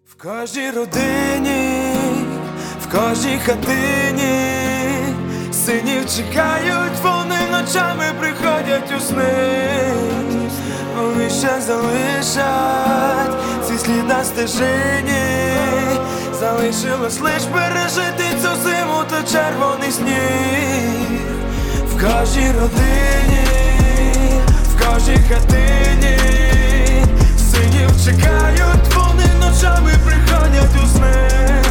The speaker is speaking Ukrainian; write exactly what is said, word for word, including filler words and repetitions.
В кожній родині, в кожній хатині синів чекають, вони ночами приходять у сни. Вони ще залишать ці слід на стежині. Залишилось лиш пережити цю зиму та червоний сніг. В кожній родині, в кожній хатині синів чекають, вони ночами приходять у сни.